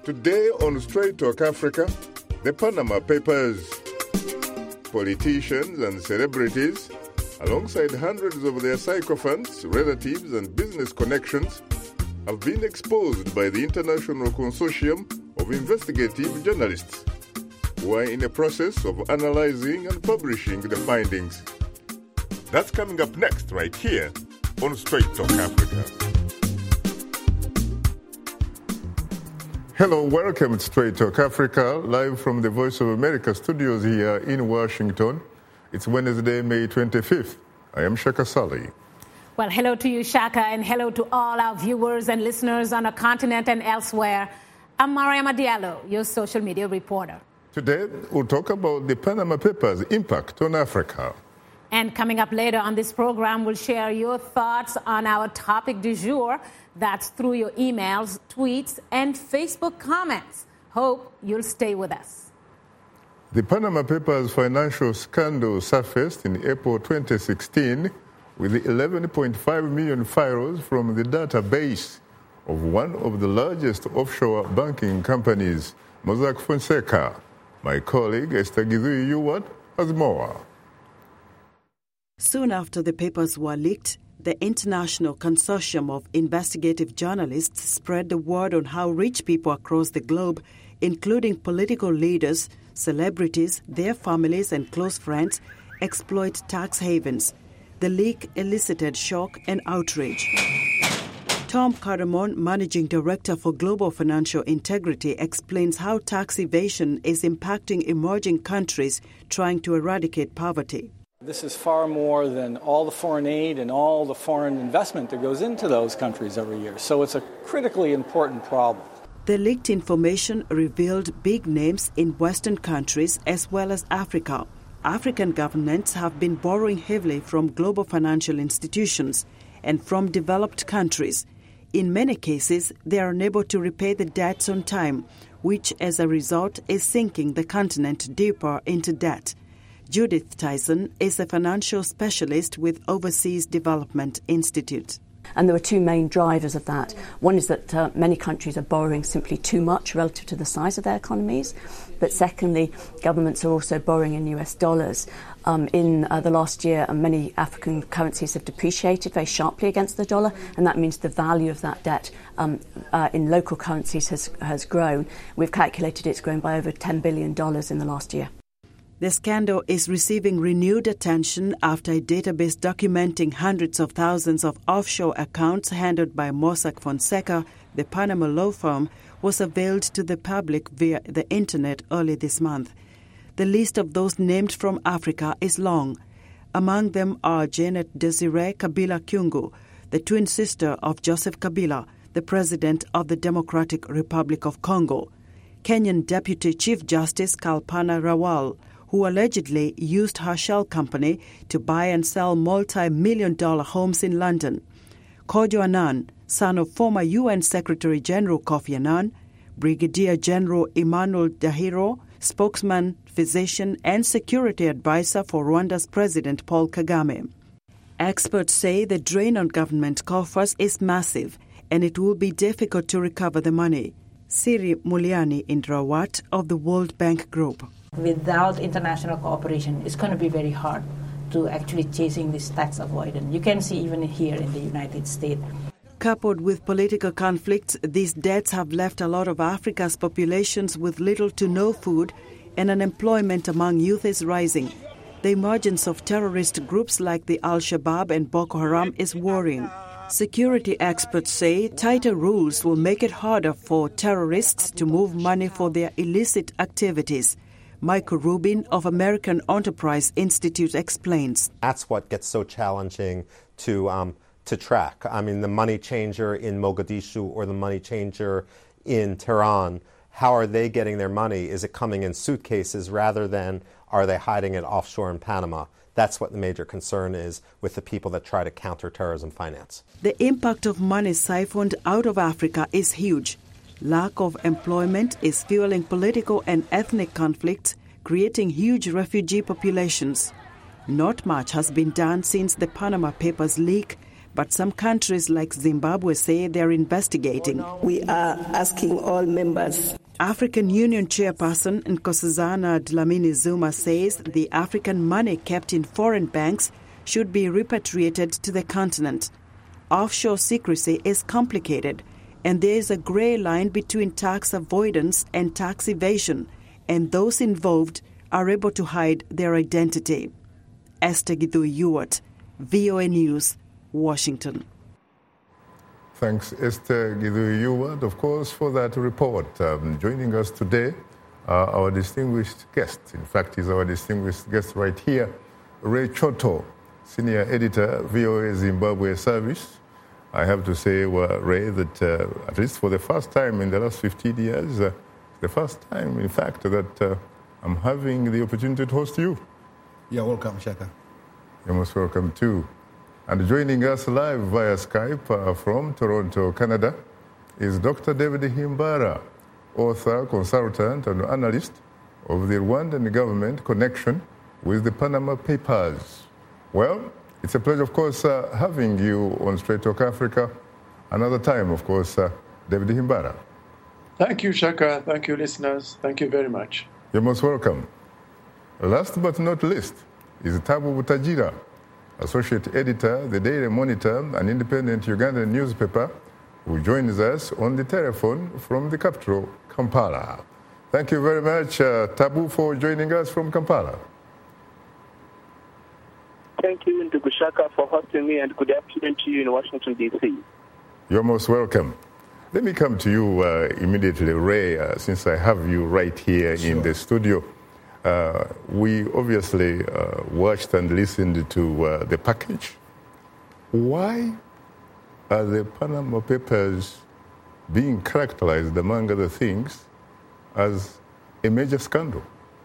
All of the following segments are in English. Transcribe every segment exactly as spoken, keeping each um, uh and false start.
Today on Straight Talk Africa, the Panama Papers. Politicians and celebrities, alongside hundreds of their sycophants, relatives and business connections, have been exposed by the International Consortium of Investigative Journalists, who are in a process of analyzing and publishing the findings. That's coming up next right here on Straight Talk Africa. Hello, welcome to Straight Talk Africa, live from the Voice of America studios here in Washington. It's Wednesday, May twenty-fifth. I am Shaka Sali. Well, hello to you, Shaka, and hello to all our viewers and listeners on the continent and elsewhere. I'm Mariama Diallo, your social media reporter. Today, we'll talk about the Panama Papers' impact on Africa. And coming up later on this program, we'll share your thoughts on our topic du jour. That's through your emails, tweets, and Facebook comments. Hope you'll stay with us. The Panama Papers financial scandal surfaced in April twenty sixteen with eleven point five million files from the database of one of the largest offshore banking companies, Mossack Fonseca. My colleague Esther Githui-Ewart has more. Soon after the papers were leaked, the International Consortium of Investigative Journalists spread the word on how rich people across the globe, including political leaders, celebrities, their families, and close friends, exploit tax havens. The leak elicited shock and outrage. Tom Cardamon, Managing Director for Global Financial Integrity, explains how tax evasion is impacting emerging countries trying to eradicate poverty. This is far more than all the foreign aid and all the foreign investment that goes into those countries every year. So it's a critically important problem. The leaked information revealed big names in Western countries as well as Africa. African governments have been borrowing heavily from global financial institutions and from developed countries. In many cases, they are unable to repay the debts on time, which as a result is sinking the continent deeper into debt. Judith Tyson is a financial specialist with Overseas Development Institute. And there are two main drivers of that. One is that uh, many countries are borrowing simply too much relative to the size of their economies. But secondly, governments are also borrowing in U S dollars. Um, in uh, the last year, uh, many African currencies have depreciated very sharply against the dollar, and that means the value of that debt um, uh, in local currencies has, has grown. We've calculated it's grown by over ten billion dollars in the last year. The scandal is receiving renewed attention after a database documenting hundreds of thousands of offshore accounts handled by Mossack Fonseca, the Panama law firm, was unveiled to the public via the internet early this month. The list of those named from Africa is long. Among them are Janet Desiree Kabila Kyungu, the twin sister of Joseph Kabila, the president of the Democratic Republic of Congo; Kenyan Deputy Chief Justice Kalpana Rawal, who allegedly used her shell company to buy and sell multi-million dollar homes in London; Kojo Annan, son of former U N Secretary General Kofi Annan; Brigadier General Emmanuel Dahiro, spokesman, physician, and security advisor for Rwanda's President Paul Kagame. Experts say the drain on government coffers is massive, and it will be difficult to recover the money. Siri Muliani Indrawat of the World Bank Group. Without international cooperation, it's going to be very hard to actually chasing this tax avoidance. You can see even here in the United States. Coupled with political conflicts, these debts have left a lot of Africa's populations with little to no food, and unemployment among youth is rising. The emergence of terrorist groups like the Al-Shabaab and Boko Haram is worrying. Security experts say tighter rules will make it harder for terrorists to move money for their illicit activities. Michael Rubin of American Enterprise Institute explains. That's what gets so challenging to um, to track. I mean, the money changer in Mogadishu or the money changer in Tehran, how are they getting their money? Is it coming in suitcases rather than are they hiding it offshore in Panama? That's what the major concern is with the people that try to counter terrorism finance. The impact of money siphoned out of Africa is huge. Lack of employment is fueling political and ethnic conflicts, creating huge refugee populations. Not much has been done since the Panama Papers leak, but some countries like Zimbabwe say they're investigating. We are asking all members. African Union Chairperson Nkosazana Dlamini Zuma says the African money kept in foreign banks should be repatriated to the continent. Offshore secrecy is complicated, and there is a grey line between tax avoidance and tax evasion, and those involved are able to hide their identity. Esther Githui-Ewart, V O A News, Washington. Thanks, Esther Githui-Ewart, of course, for that report. Um, joining us today, uh, our distinguished guest, in fact, is our distinguished guest right here, Ray Choto, Senior Editor, V O A Zimbabwe Service. I have to say, well, Ray, that uh, at least for the first time in the last fifteen years, uh, the first time, in fact, that uh, I'm having the opportunity to host you. You're welcome, Shaka. You're most welcome, too. And joining us live via Skype uh, from Toronto, Canada, is Doctor David Himbara, author, consultant, and analyst of the Rwandan government connection with the Panama Papers. Well, it's a pleasure, of course, uh, having you on Straight Talk Africa. Another time, of course, uh, David Himbara. Thank you, Shaka. Thank you, listeners. Thank you very much. You're most welcome. Last but not least is Tabu Butajira, Associate Editor, The Daily Monitor, an independent Ugandan newspaper, who joins us on the telephone from the capital, Kampala. Thank you very much, uh, Tabu, for joining us from Kampala. Thank you, Ndugu Shaka, for hosting me, and good afternoon to you in Washington, D C You're most welcome. Let me come to you uh, immediately, Ray, uh, since I have you right here sure. in the studio. Uh, we obviously uh, watched and listened to uh, the package. Why are the Panama Papers being characterized, among other things, as a major scandal?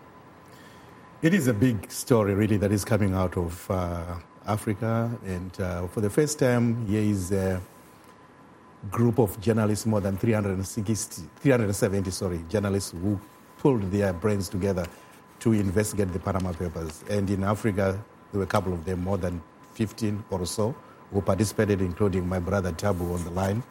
It is a big story, really, that is coming out of uh, Africa. And uh, for the first time, here is a group of journalists, more than three hundred sixty, three hundred seventy sorry, journalists who pulled their brains together to investigate the Panama Papers. And in Africa, there were a couple of them, more than fifteen or so, who participated, including my brother Tabu on the line.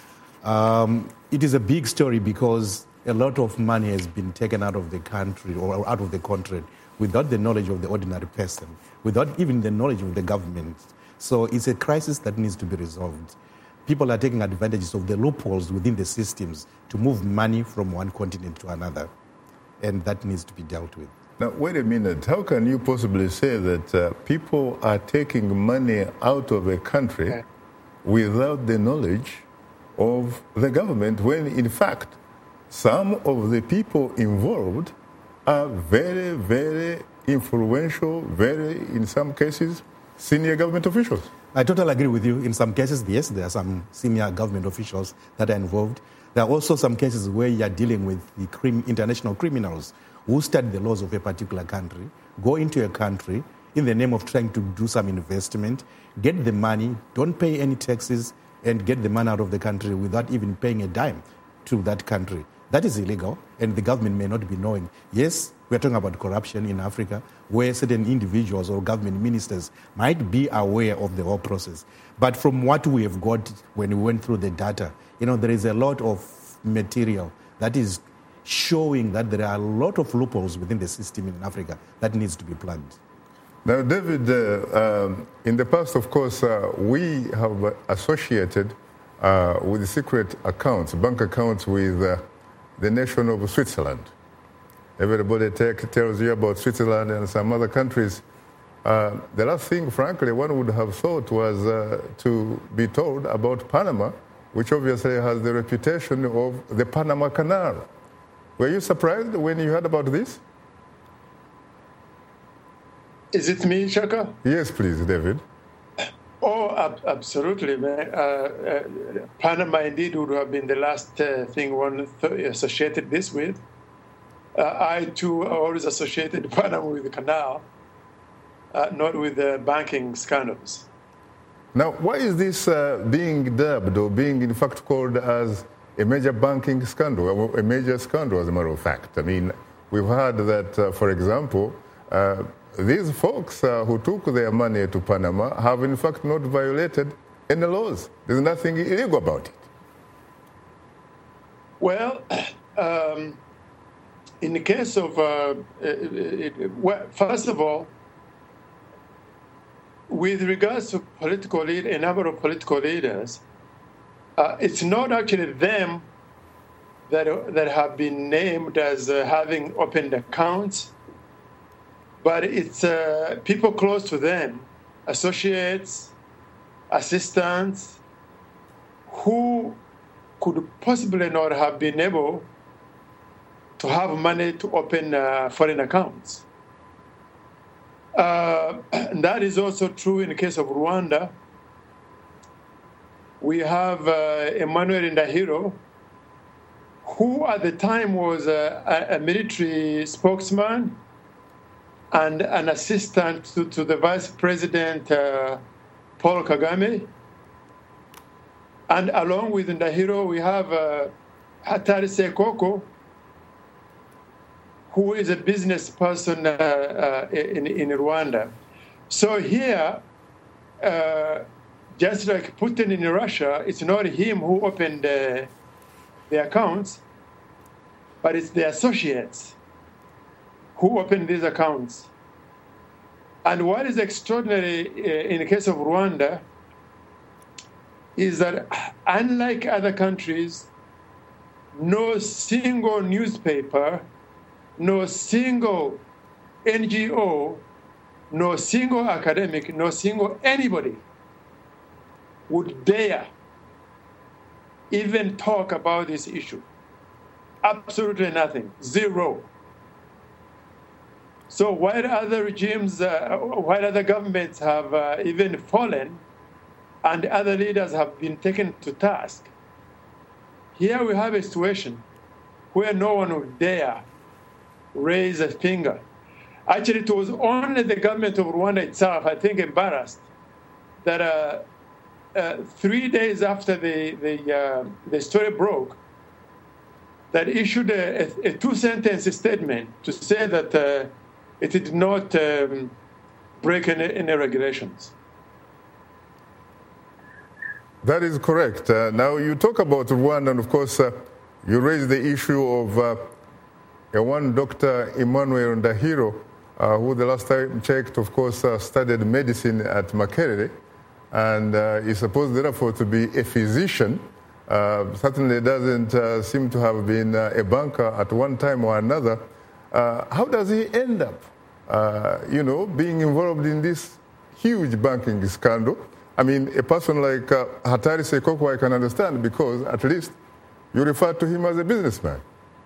Um, it is a big story because a lot of money has been taken out of the country or out of the country without the knowledge of the ordinary person, without even the knowledge of the government. So it's a crisis that needs to be resolved. People are taking advantage of the loopholes within the systems to move money from one continent to another, and that needs to be dealt with. Now, wait a minute. How can you possibly say that uh, people are taking money out of a country okay. without the knowledge of the government, when, in fact, some of the people involved are very, very influential, very, in some cases, senior government officials? I totally agree with you. In some cases, yes, there are some senior government officials that are involved. There are also some cases where you are dealing with the crim- international criminals who study the laws of a particular country, go into a country in the name of trying to do some investment, get the money, don't pay any taxes, and get the money out of the country without even paying a dime to that country. That is illegal, and the government may not be knowing. Yes, we're talking about corruption in Africa, where certain individuals or government ministers might be aware of the whole process. But from what we have got when we went through the data, you know, there is a lot of material that is showing that there are a lot of loopholes within the system in Africa that needs to be plugged. Now, David, uh, um, in the past, of course, uh, we have associated uh, with secret accounts, bank accounts with uh, the nation of Switzerland. Everybody take, tells you about Switzerland and some other countries. Uh, the last thing, frankly, one would have thought was uh, to be told about Panama, which obviously has the reputation of the Panama Canal. Were you surprised when you heard about this? Is it me, Shaka? Yes, please, David. Oh, ab- absolutely. Uh, uh, Panama indeed would have been the last uh, thing one th- associated this with. Uh, I, too, always associated Panama with the canal, uh, not with the banking scandals. Now, why is this uh, being dubbed or being, in fact, called as a major banking scandal, a major scandal, as a matter of fact? I mean, we've heard that, uh, for example, uh, these folks uh, who took their money to Panama have, in fact, not violated any laws. There's nothing illegal about it. Well, um, in the case of, uh, it, it, well, first of all, with regards to political lead, a number of political leaders, uh, it's not actually them that that have been named as uh, having opened accounts, but it's uh, people close to them, associates, assistants, who could possibly not have been able to have money to open uh, foreign accounts. Uh, and that is also true in the case of Rwanda. We have uh, Emmanuel Ndahiro, who at the time was a, a military spokesman and an assistant to, to the Vice President uh, Paul Kagame. And along with Ndahiro, we have uh, Hatari Sekoko, who is a business person uh, uh, in, in Rwanda. So here, uh, just like Putin in Russia, it's not him who opened uh, the accounts, but it's the associates who opened these accounts. And what is extraordinary uh, in the case of Rwanda is that, unlike other countries, no single newspaper, no single N G O, no single academic, no single anybody would dare even talk about this issue. Absolutely nothing, zero. So while other regimes, uh, while other governments have uh, even fallen and other leaders have been taken to task, here we have a situation where no one would dare raise a finger. Actually, it was only the government of Rwanda itself, I think, embarrassed that uh, uh, three days after the the, uh, the story broke, that issued a, a, a two-sentence statement to say that uh, it did not um, break any, any regulations. That is correct. Uh, now, you talk about Rwanda, and of course, uh, you raise the issue of uh, one Doctor Emmanuel Ndahiro, uh, who the last time checked, of course, uh, studied medicine at Makerere, and uh, is supposed, therefore, to be a physician. Uh, certainly doesn't uh, seem to have been uh, a banker at one time or another. Uh, how does he end up, uh, you know, being involved in this huge banking scandal? I mean, a person like uh, Hatari Sekoko, I can understand, because at least you refer to him as a businessman.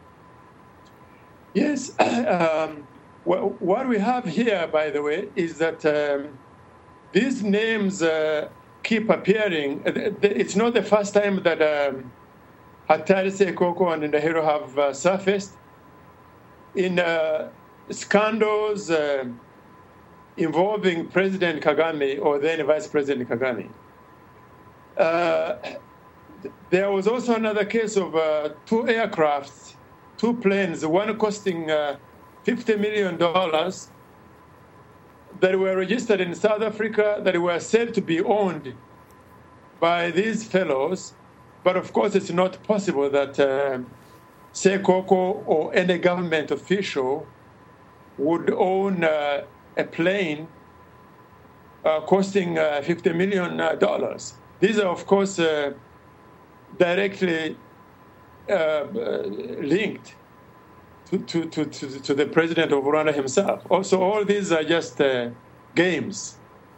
Yes. Um, what we have here, by the way, is that um, these names uh, keep appearing. It's not the first time that um, Hatari Sekoko and Ndahiro have uh, surfaced in uh, scandals uh, involving President Kagame or then Vice President Kagame. Uh, there was also another case of uh, two aircrafts, two planes, one costing uh, fifty million dollars that were registered in South Africa, that were said to be owned by these fellows. But of course, it's not possible that uh, Sekoko or any government official would own uh, a plane uh, costing uh, fifty million dollars. These are, of course, uh, directly uh, linked to, to, to, to, to the president of Rwanda himself. Also, all these are just uh, games.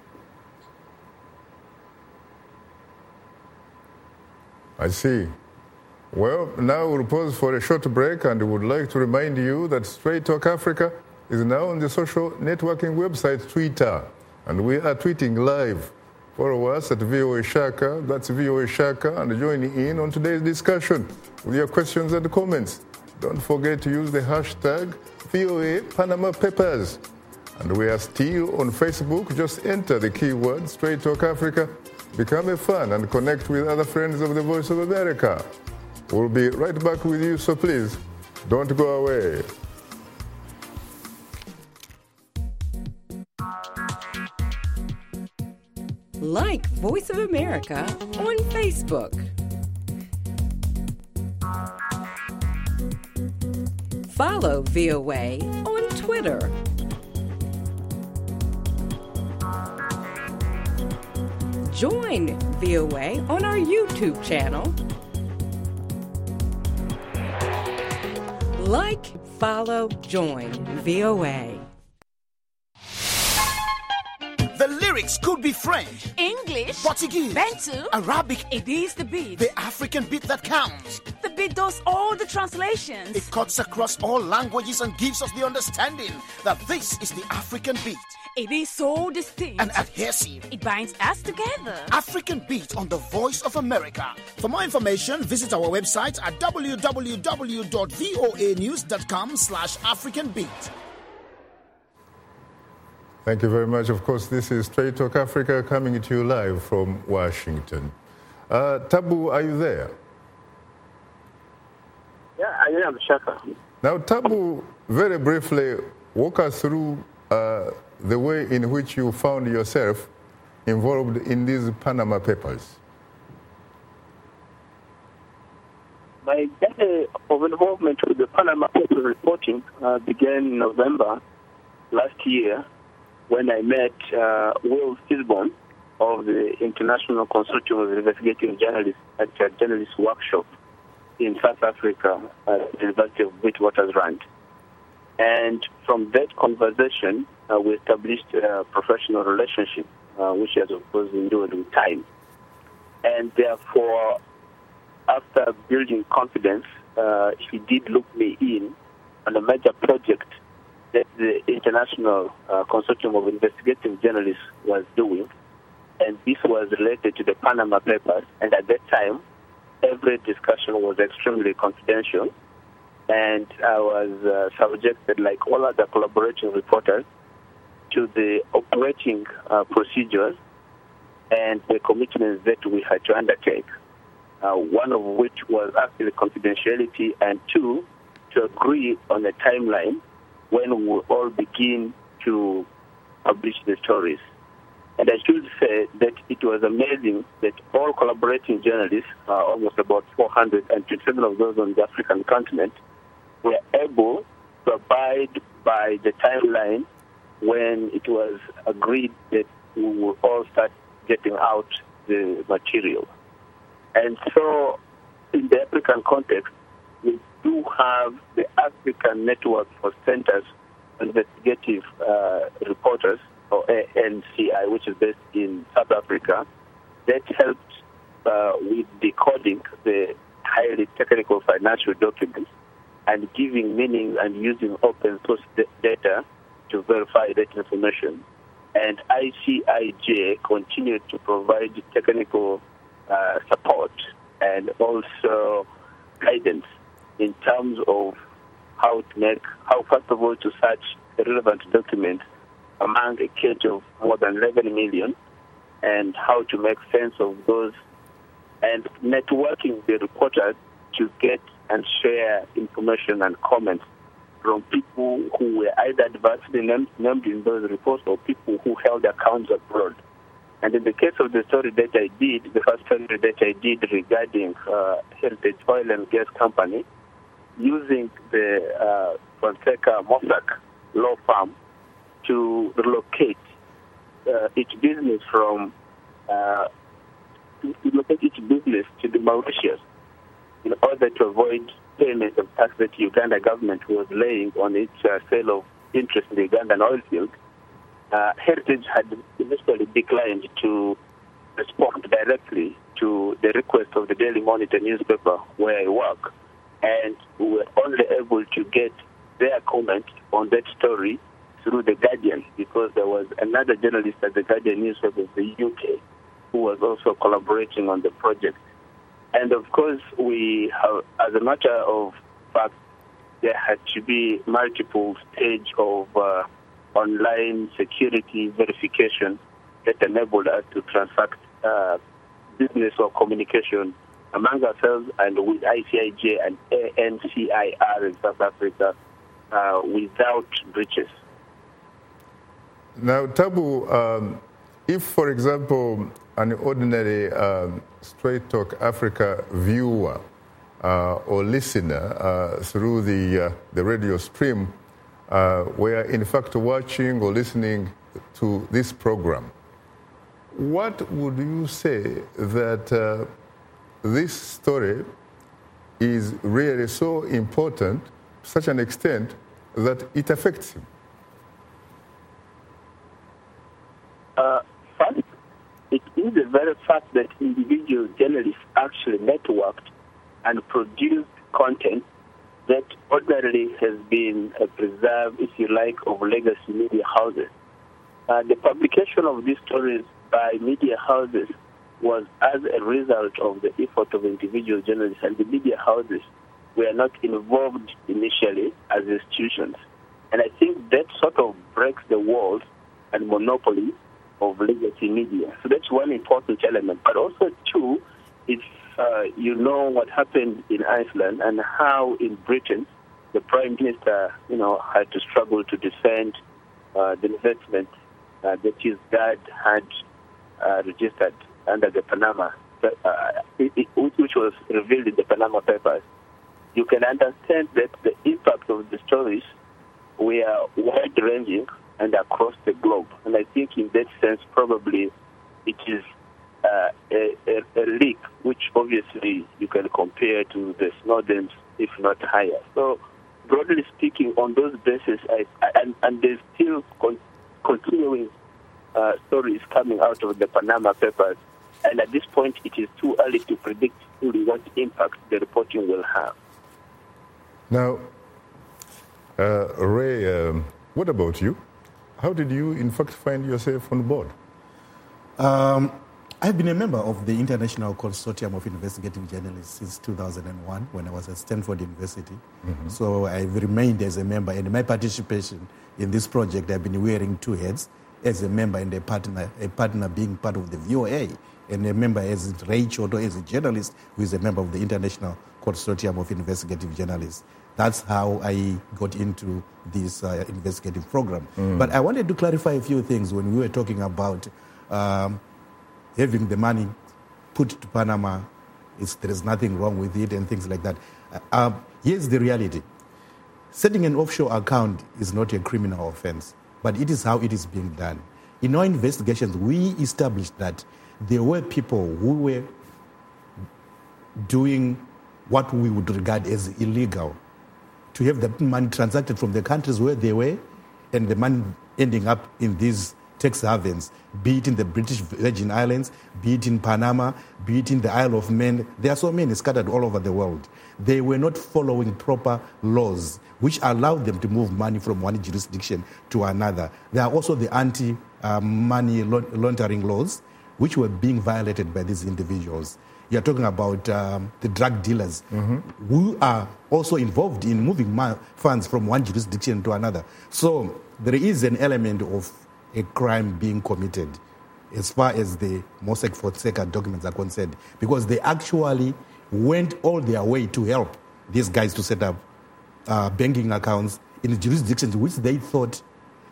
I see. Well, now we'll pause for a short break, and we would like to remind you that Straight Talk Africa is now on the social networking website Twitter, and we are tweeting live. Follow us at V O A Shaka, that's V O A Shaka, and join in on today's discussion with your questions and comments. Don't forget to use the hashtag V O A Panama Papers. And we are still on Facebook. Just enter the keyword Straight Talk Africa, become a fan, and connect with other friends of the Voice of America. We'll be right back with you, so please don't go away. Like Voice of America on Facebook. Follow V O A on Twitter. Join V O A on our YouTube channel. Like, follow, join V O A. The lyrics could be French, English, Portuguese, Bantu, Arabic. It is the beat. The African beat that counts. The beat does all the translations. It cuts across all languages and gives us the understanding that this is the African beat. It is so distinct and adhesive. It binds us together. African Beat on the Voice of America. For more information, visit our website at w w w dot voa news dot com slash African Beat. Thank you very much. Of course, this is Straight Talk Africa coming to you live from Washington. Uh, Tabu, are you there? Yeah, I am, Shaka. Now, Tabu, very briefly, walk us through uh, the way in which you found yourself involved in these Panama Papers. My journey of involvement with the Panama Papers reporting uh, began in November last year when I met uh, Will Gisborne of the International Consortium of Investigative Journalists at a journalist workshop in South Africa at the University of Witwatersrand. And from that conversation, uh, we established a professional relationship, uh, which has, of course, endured with time. And therefore, after building confidence, uh, he did look me in on a major project that the International uh, Consortium of Investigative Journalists was doing. And this was related to the Panama Papers. And at that time, every discussion was extremely confidential. And I was uh, subjected, like all other collaborating reporters, to the operating uh, procedures and the commitments that we had to undertake, uh, one of which was actually confidentiality, and two, to agree on a timeline when we will all begin to publish the stories. And I should say that it was amazing that all collaborating journalists, uh, almost about four hundred twenty-seven of those on the African continent, were able to abide by the timeline when it was agreed that we will all start getting out the material. And so, in the African context, we do have the African Network for Centers of Investigative uh, Reporters, or A N C I, which is based in South Africa, that helped uh, with decoding the highly technical financial documents and giving meaning and using open source data to verify that information. And I C I J continued to provide technical uh, support and also guidance in terms of how to make, how first of all to search the relevant documents among a cache of more than eleven million, and how to make sense of those, and networking the reporters to get and share information and comments from people who were either adversely named, named in those reports or people who held accounts abroad. And in the case of the story that I did, the first story that I did regarding uh, Heritage Oil and Gas Company, using the uh, Fonseca Mossack law firm to relocate uh, its business from uh, to relocate its business to the Mauritius in order to avoid payment of tax that the Uganda government was laying on its uh, sale of interest in the Ugandan oil field. Uh, Heritage had initially declined to respond directly to the request of the Daily Monitor newspaper where I work, and we were only able to get their comment on that story through The Guardian, because there was another journalist at The Guardian newspaper of the U K who was also collaborating on the project. And of course, we have, as a matter of fact, there had to be multiple stage of uh, online security verification that enabled us to transact uh, business or communication among ourselves and with I C I J and A N C I R in South Africa uh, without breaches. Now, Tabu, um, if, for example, an ordinary um, Straight Talk Africa viewer uh, or listener uh, through the, uh, the radio stream uh, were in fact watching or listening to this program, what would you say that uh, this story is really so important to such an extent that it affects him? Uh, first, it is the very fact that individual journalists actually networked and produced content that ordinarily has been a preserve, if you like, of legacy media houses. Uh, the publication of these stories by media houses was as a result of the effort of individual journalists, and the media houses were not involved initially as institutions. And I think that sort of breaks the walls and monopoly of legacy media. So that's one important element. But also, two, if uh, you know what happened in Iceland and how in Britain the Prime Minister, you know, had to struggle to defend uh, the investment uh, that his dad had uh, registered under the Panama, uh, it, it, which was revealed in the Panama Papers, you can understand that the impact of the stories were wide-ranging and across the globe. And I think in that sense, probably it is uh, a, a, a leak, which obviously you can compare to the Snowden's, if not higher. So broadly speaking, on those bases, I, I, and, and there's still con- continuing uh, stories coming out of the Panama Papers. And at this point, it is too early to predict fully what impact the reporting will have. Now, uh, Ray, um, what about you? How did you, in fact, find yourself on board? Um, I've been a member of the International Consortium of Investigative Journalists since two thousand one when I was at Stanford University. Mm-hmm. So I've remained as a member, and my participation in this project, I've been wearing two hats, as a member and a partner, a partner being part of the V O A, and a member as Ray Choto, as a journalist who is a member of the International Consortium of Investigative Journalists. That's how I got into this uh, investigative program. Mm. But I wanted to clarify a few things when we were talking about um, having the money put to Panama. It's, there is nothing wrong with it and things like that. Uh, uh, here's the reality. Setting an offshore account is not a criminal offense, but it is how it is being done. In our investigations, we established that there were people who were doing what we would regard as illegal, to have the money transacted from the countries where they were, and the money ending up in these tax havens, be it in the British Virgin Islands, be it in Panama, be it in the Isle of Man. There are so many scattered all over the world. They were not following proper laws which allowed them to move money from one jurisdiction to another. There are also the anti-money laundering laws which were being violated by these individuals. You're talking about um, the drug dealers mm-hmm. who are also involved in moving ma- funds from one jurisdiction to another. So there is an element of a crime being committed as far as the Mossack Fonseca documents are concerned, because they actually went all their way to help these guys to set up uh, banking accounts in jurisdictions which they thought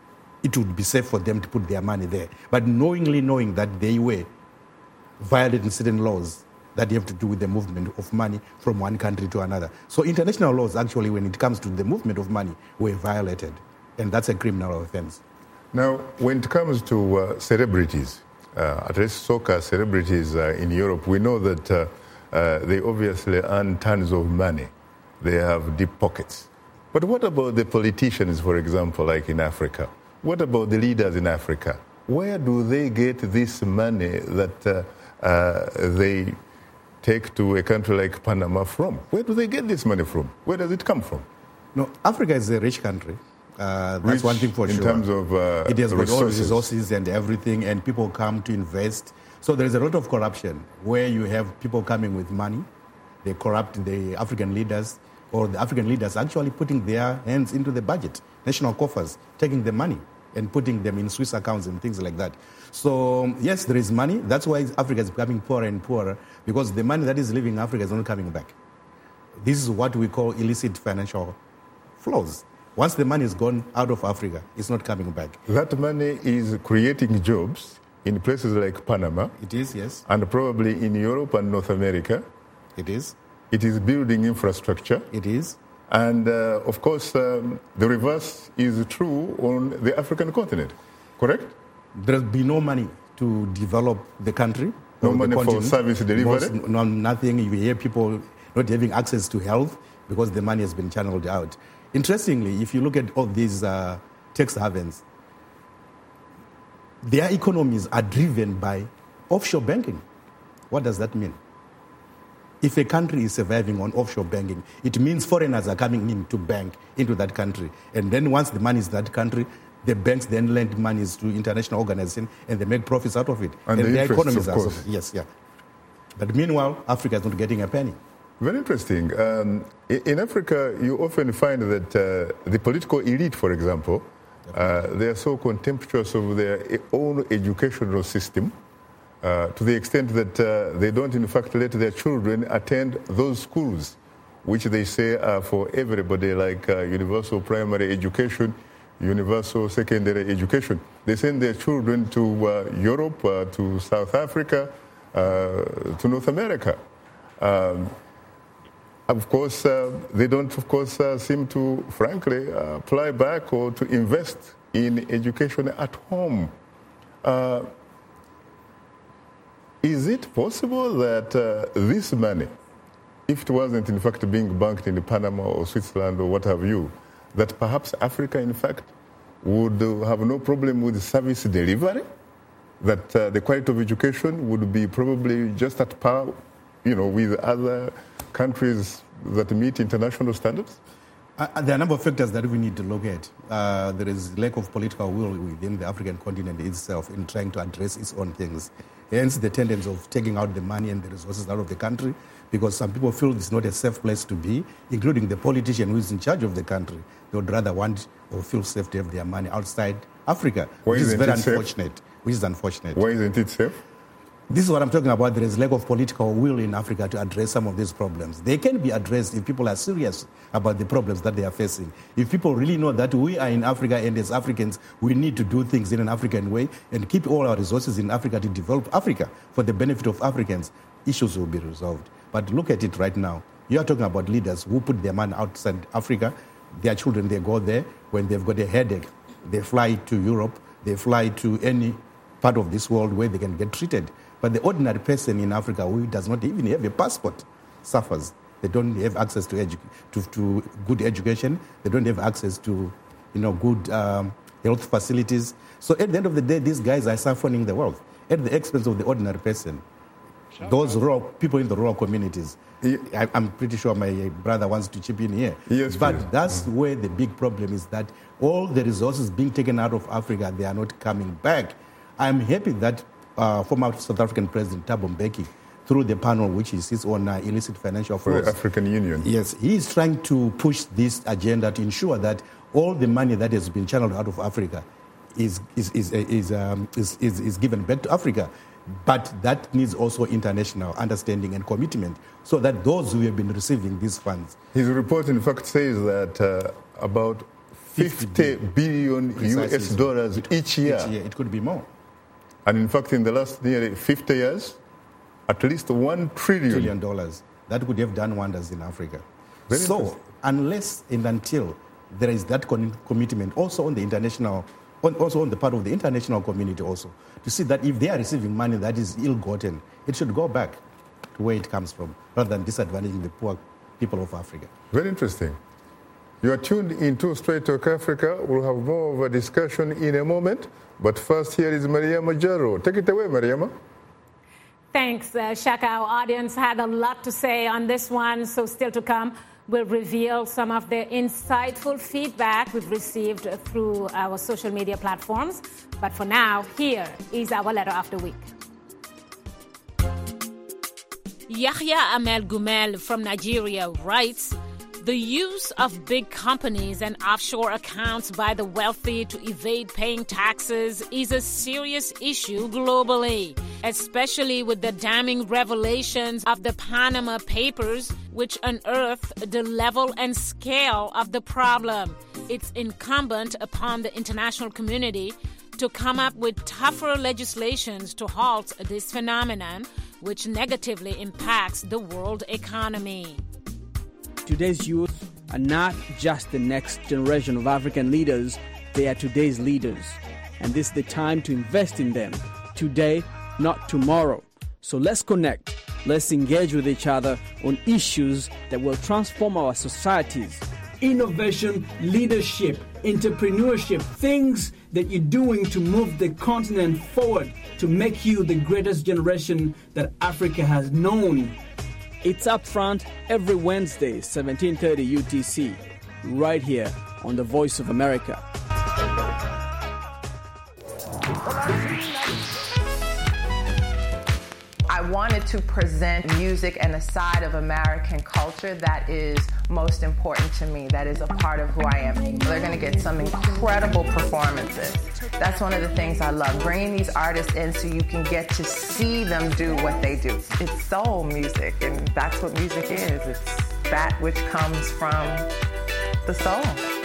it would be safe for them to put their money there. But knowingly knowing that they were violating certain laws that have to do with the movement of money from one country to another. So international laws, actually, when it comes to the movement of money, were violated. And that's a criminal offense. Now, when it comes to uh, celebrities, uh, at least soccer celebrities uh, in Europe, we know that uh, uh, they obviously earn tons of money. They have deep pockets. But what about the politicians, for example, like in Africa? What about the leaders in Africa? Where do they get this money that uh, uh, they take to a country like Panama from? Where do they get this money from? Where does it come from? No, Africa is a rich country. Uh, that's rich one thing for in sure. In terms of uh, it has got resources. all resources and everything, and people come to invest. So there is a lot of corruption where you have people coming with money. They corrupt the African leaders, or the African leaders actually putting their hands into the budget, national coffers, taking the money and putting them in Swiss accounts and things like that. So, yes, there is money. That's why Africa is becoming poorer and poorer, because the money that is leaving Africa is not coming back. This is what we call illicit financial flows. Once the money is gone out of Africa, it's not coming back. That money is creating jobs in places like Panama. It is, yes. And probably in Europe and North America. It is. It is building infrastructure. It is. And, uh, of course, um, the reverse is true on the African continent, correct? There'll be no money to develop the country. No money for service delivery? Most, no, nothing. You hear people not having access to health because the money has been channeled out. Interestingly, if you look at all these uh, tax havens, their economies are driven by offshore banking. What does that mean? If a country is surviving on offshore banking, it means foreigners are coming in to bank into that country. And then once the money is in that country, the banks then lend monies to international organizations and they make profits out of it. And, and the their economies of are course. so, yes, yeah. But meanwhile, Africa is not getting a penny. Very interesting. Um, in Africa, you often find that uh, the political elite, for example, uh, they are so contemptuous of their own educational system uh, to the extent that uh, they don't, in fact, let their children attend those schools, which they say are for everybody, like uh, universal primary education, universal secondary education. They send their children to uh, Europe, uh, to South Africa, uh, to North America. Um, Of course, uh, they don't, of course, uh, seem to, frankly, uh, apply back or to invest in education at home. Uh, is it possible that uh, this money, if it wasn't, in fact, being banked in Panama or Switzerland or what have you, that perhaps Africa, in fact, would uh, have no problem with service delivery? That uh, the quality of education would be probably just at par, you know, with other countries that meet international standards? Uh, there are a number of factors that we need to look at. Uh, there is lack of political will within the African continent itself in trying to address its own things. Hence the tendency of taking out the money and the resources out of the country, because some people feel it's not a safe place to be, including the politician who is in charge of the country. They would rather want or feel safe to have their money outside Africa, Why which is very unfortunate. unfortunate. Which is unfortunate. Why isn't it safe? This is what I'm talking about. There is lack of political will in Africa to address some of these problems. They can be addressed if people are serious about the problems that they are facing. If people really know that we are in Africa and as Africans, we need to do things in an African way and keep all our resources in Africa to develop Africa for the benefit of Africans, issues will be resolved. But look at it right now. You are talking about leaders who put their money outside Africa. Their children, they go there. When they've got a headache, they fly to Europe. They fly to any part of this world where they can get treated. But the ordinary person in Africa who does not even have a passport suffers. They don't have access to, edu- to, to good education. They don't have access to, you know, good um, health facilities. So at the end of the day, these guys are suffering the wealth at the expense of the ordinary person. Those rural people in the rural communities. I, I'm pretty sure my brother wants to chip in here. Yes, but please. that's where the big problem is, that all the resources being taken out of Africa, they are not coming back. I'm happy that uh, former South African President Thabo Mbeki, through the panel which he sits on uh, illicit financial For flows, the African Union. yes, he is trying to push this agenda to ensure that all the money that has been channeled out of Africa is is is is, um, is, is, is given back to Africa. But that needs also international understanding and commitment so that those who have been receiving these funds. His report, in fact, says that uh, about fifty billion U S dollars each year. Each year. It could be more. And in fact, in the last nearly fifty years, at least one trillion. Trillion dollars. That could have done wonders in Africa. Very so, interesting. unless and until there is that con- commitment also on the international, on, also on the part of the international community also, to see that if they are receiving money that is ill-gotten, it should go back to where it comes from, rather than disadvantaging the poor people of Africa. Very interesting. You are tuned into Straight Talk Africa. We'll have more of a discussion in a moment. But first, here is Mariama Jaro. Take it away, Mariama. Thanks, uh, Shaka. Our audience had a lot to say on this one, so still to come, we'll reveal some of the insightful feedback we've received through our social media platforms. But for now, here is our letter of the week. Yahya Amel Gumel from Nigeria writes, the use of big companies and offshore accounts by the wealthy to evade paying taxes is a serious issue globally, especially with the damning revelations of the Panama Papers, which unearthed the level and scale of the problem. It's incumbent upon the international community to come up with tougher legislations to halt this phenomenon, which negatively impacts the world economy. Today's youth are not just the next generation of African leaders, they are today's leaders. And this is the time to invest in them, today, not tomorrow. So let's connect, let's engage with each other on issues that will transform our societies. Innovation, leadership, entrepreneurship, things that you're doing to move the continent forward, to make you the greatest generation that Africa has known. It's Upfront every Wednesday, seventeen thirty U T C, right here on The Voice of America. I wanted to present music and a side of American culture that is most important to me, that is a part of who I am. They're going to get some incredible performances. That's one of the things I love, bringing these artists in so you can get to see them do what they do. It's soul music, and that's what music is. It's that which comes from the soul.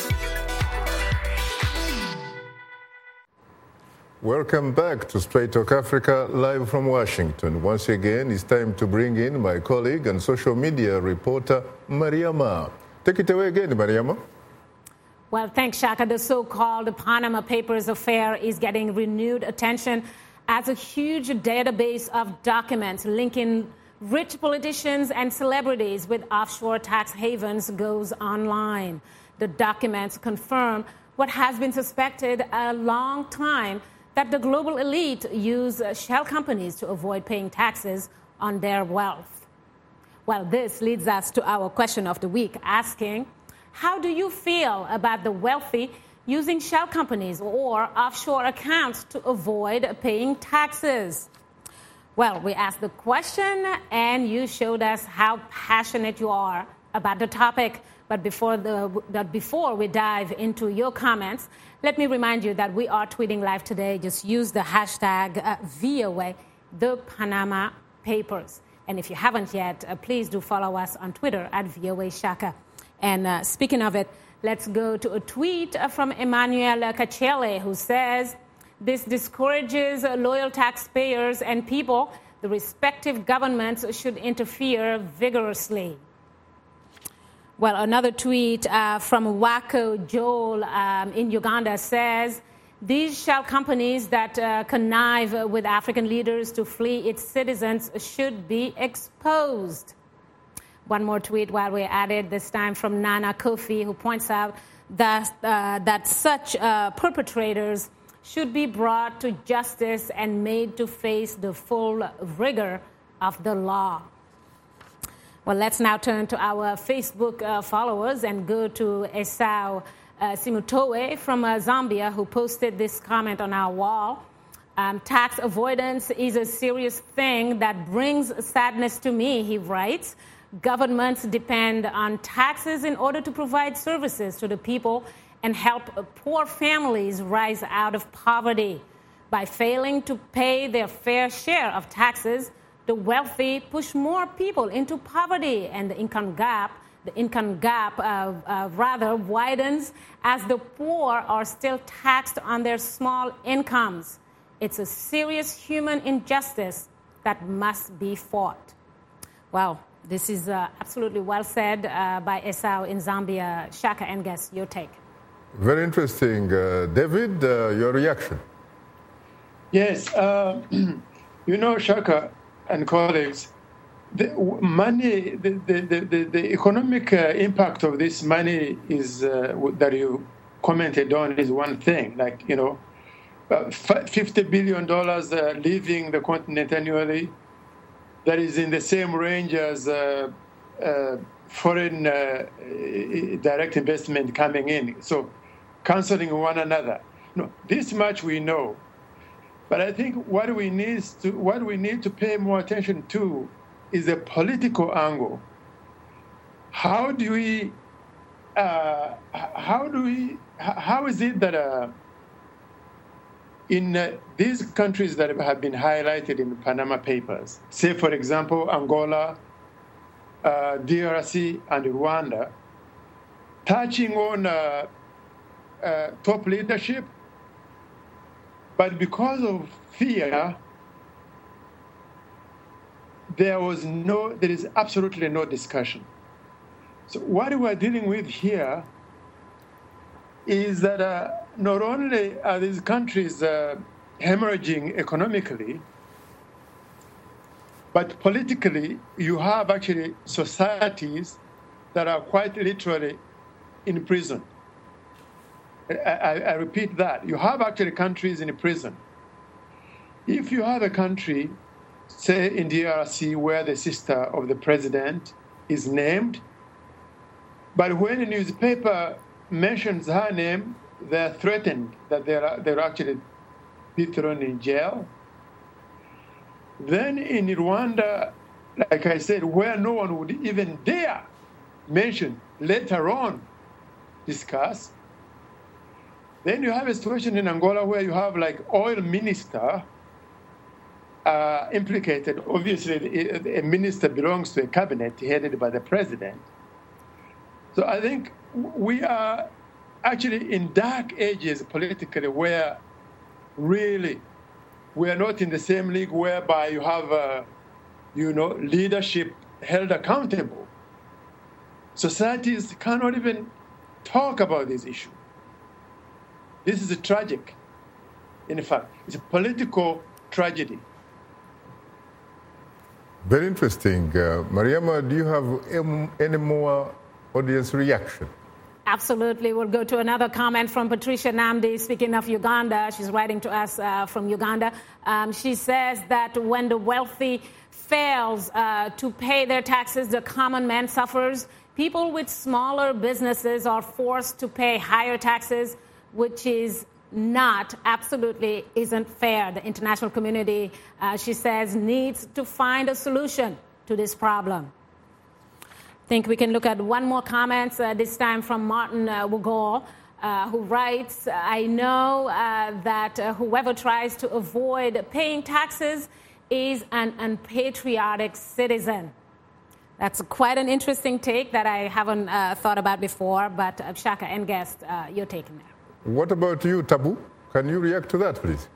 Welcome back to Straight Talk Africa, live from Washington. Once again, it's time to bring in my colleague and social media reporter, Mariama. Take it away again, Mariama. Well, thanks, Shaka. The so-called Panama Papers affair is getting renewed attention as a huge database of documents linking rich politicians and celebrities with offshore tax havens goes online. The documents confirm what has been suspected a long time, that the global elite use shell companies to avoid paying taxes on their wealth. Well, this leads us to our question of the week, asking, how do you feel about the wealthy using shell companies or offshore accounts to avoid paying taxes? Well, we asked the question, and you showed us how passionate you are about the topic. But before, the, that before we dive into your comments, let me remind you that we are tweeting live today. Just use the hashtag uh, V O A, the Panama Papers. And if you haven't yet, uh, please do follow us on Twitter at V O A Shaka. And uh, speaking of it, let's go to a tweet from Emmanuel Cachele, who says, this discourages loyal taxpayers and people. The respective governments should interfere vigorously. Well, another tweet uh, from Wako Joel um, in Uganda says, these shell companies that uh, connive with African leaders to flee its citizens should be exposed. One more tweet while we're at it, this time from Nana Kofi, who points out that, uh, that such uh, perpetrators should be brought to justice and made to face the full rigor of the law. Well, let's now turn to our Facebook uh, followers and go to Esau uh, Simutoe from uh, Zambia, who posted this comment on our wall. Um, Tax avoidance is a serious thing that brings sadness to me, he writes. Governments depend on taxes in order to provide services to the people and help poor families rise out of poverty. By failing to pay their fair share of taxes, the wealthy push more people into poverty, and the income gap, the income gap uh, uh, rather widens as the poor are still taxed on their small incomes. It's a serious human injustice that must be fought. Well, this is uh, absolutely well said uh, by Esau in Zambia. Shaka and guest, your take. Very interesting. Uh, David, uh, your reaction? Yes. Uh, you know, Shaka and colleagues, the money, the, the, the, the economic uh, impact of this money is uh, that you commented on is one thing. Like, you know, uh, fifty billion dollars uh, leaving the continent annually. That is in the same range as uh, uh, foreign uh, direct investment coming in. So canceling one another. No, this much we know. But I think what we need to what we need to pay more attention to is the political angle. How do we? Uh, how do we? How is it that uh, in uh, these countries that have been highlighted in the Panama Papers, say for example Angola, uh, D R C, and Rwanda, touching on uh, uh, top leadership? But because of fear, there was no, there is absolutely no discussion. So what we're dealing with here is that uh, not only are these countries uh, hemorrhaging economically, but politically, you have actually societies that are quite literally in prison. I, I, I repeat that. You have actually countries in prison. If you have a country, say in D R C, where the sister of the president is named, but when a newspaper mentions her name, they're threatened that they're, they're actually be thrown in jail. Then in Rwanda, like I said, where no one would even dare mention, later on discuss. Then you have a situation in Angola where you have like oil minister uh, implicated. Obviously, a minister belongs to a cabinet headed by the president. So I think we are actually in dark ages politically where really we are not in the same league whereby you have, uh, you know, leadership held accountable. Societies cannot even talk about this issue. This is a tragic. In fact, it's a political tragedy. Very interesting. Uh, Mariama, do you have any more audience reaction? Absolutely. We'll go to another comment from Patricia Namdi. Speaking of Uganda, she's writing to us uh, from Uganda. Um, she says that when the wealthy fails uh, to pay their taxes, the common man suffers. People with smaller businesses are forced to pay higher taxes, which is not, absolutely isn't fair. The international community, uh, she says, needs to find a solution to this problem. I think we can look at one more comment, uh, this time from Martin uh, Wugol, uh, who writes, I know uh, that uh, whoever tries to avoid paying taxes is an unpatriotic citizen. That's quite an interesting take that I haven't uh, thought about before, but uh, Shaka and guest, uh, you're taking there. What about you, Tabu? Can you react to that, please?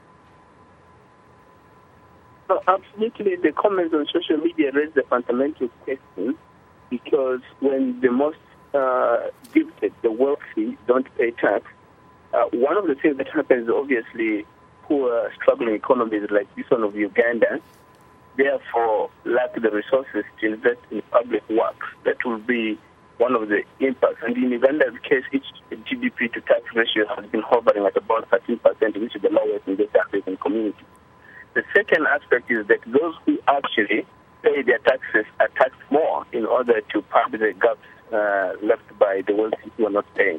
So absolutely, the comments on social media raise the fundamental question. Because when the most uh, gifted, the wealthy, don't pay tax, uh, one of the things that happens, obviously, poor, struggling economies like this one of Uganda, therefore lack the resources to invest in public works. That will be one of the impacts. And in Uganda's case, its G D P to tax ratio has been hovering at about thirteen percent, which is the lowest in the African community. The second aspect is that those who actually pay their taxes are taxed more in order to pump the gaps uh, left by the wealthy who are not paying.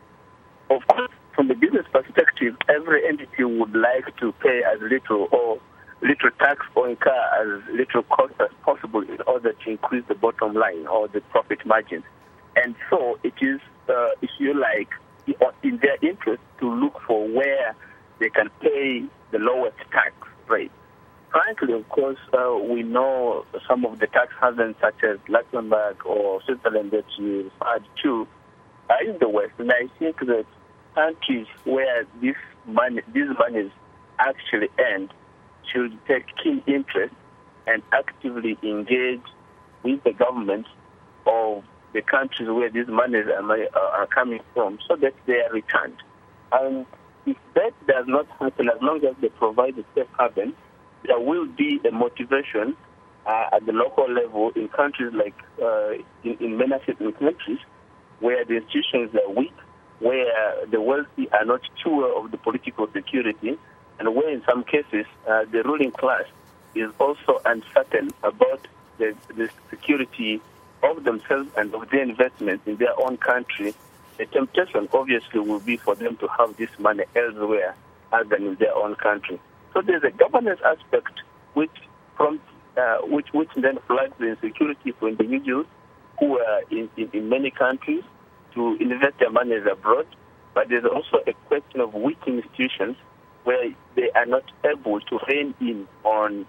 Of course, from the business perspective, every entity would like to pay as little or little tax or incur as little cost as possible in order to increase the bottom line or the profit margins. And so it is, uh, if you like, in their interest to look for where they can pay the lowest tax rate. Frankly, of course, uh, we know some of the tax havens such as Luxembourg or Switzerland that you referred to are in the West. And I think that countries where this money, these monies actually end should take keen interest and actively engage with the government of the countries where these monies are, are coming from so that they are returned. And if that does not happen, as long as they provide a safe haven, there will be a motivation uh, at the local level in countries like, uh, in, in many African countries, where the institutions are weak, where the wealthy are not sure of the political security, and where in some cases uh, the ruling class is also uncertain about the, the security of themselves and of their investments in their own country. The temptation obviously will be for them to have this money elsewhere other than in their own country. So there's a governance aspect which prompts, uh, which which then flags the insecurity for individuals who are in, in, in many countries to invest their money abroad. But there's also a question of weak institutions where they are not able to rein in on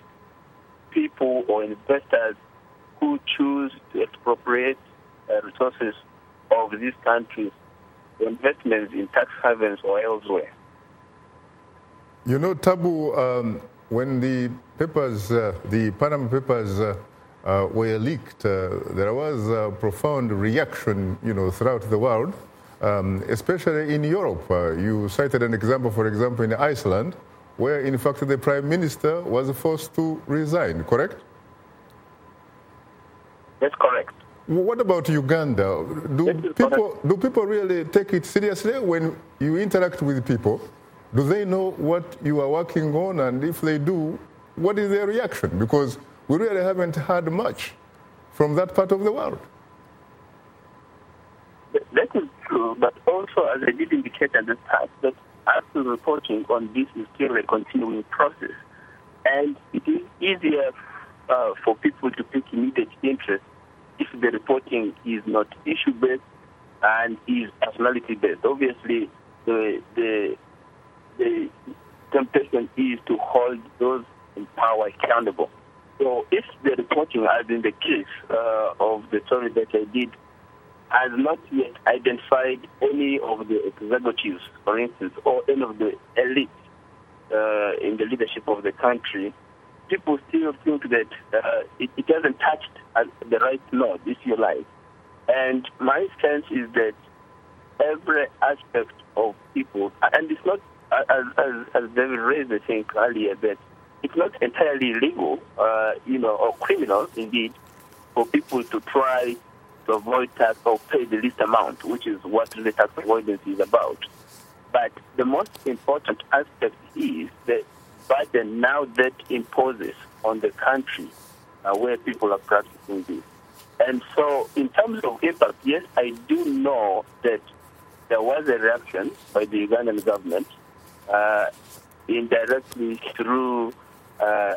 people or investors who choose to expropriate uh, resources of these countries for investments in tax havens or elsewhere. You know, Tabu, um, when the papers, uh, the Panama Papers uh, uh, were leaked, uh, there was a profound reaction, you know, throughout the world, um, especially in Europe. Uh, you cited an example, for example, in Iceland, where, in fact, the Prime Minister was forced to resign, correct? That's correct. What about Uganda? Do people, do people really take it seriously when you interact with people? Do they know what you are working on? And if they do, what is their reaction? Because we really haven't heard much from that part of the world. That is true, but also, as I did indicate at the start, that actual reporting on this is still a continuing process. And it is easier uh, for people to take immediate interest if the reporting is not issue-based and is personality-based. Obviously, the, the, the temptation is to hold those in power accountable. So if the reporting, as in the case uh, of the story that I did, has not yet identified any of the executives, for instance, or any of the elite uh, in the leadership of the country, people still think that uh, it, it hasn't touched uh, the right note, if you like. And my sense is that every aspect of people, and it's not, as, as, as David raised, I think, earlier, that it's not entirely legal, uh, you know, or criminal, indeed, for people to try to avoid tax or pay the least amount, which is what the tax avoidance is about. But the most important aspect is the burden now that imposes on the country uh, where people are practicing this. And so in terms of impact, yes, I do know that there was a reaction by the Ugandan government uh, indirectly through uh,